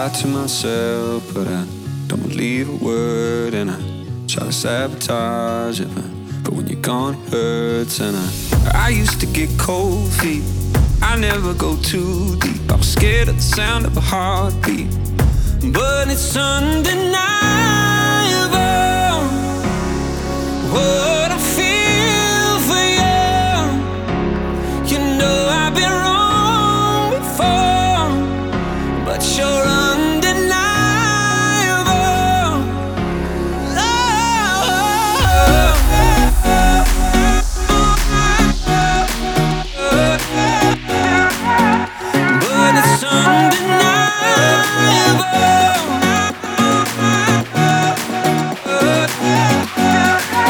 lie to myself, but I don't leave a word, and I try to sabotage it, but when you're gone it hurts. And I used to get cold feet, I never go too deep. I was scared of the sound of a heartbeat, but it's undeniable.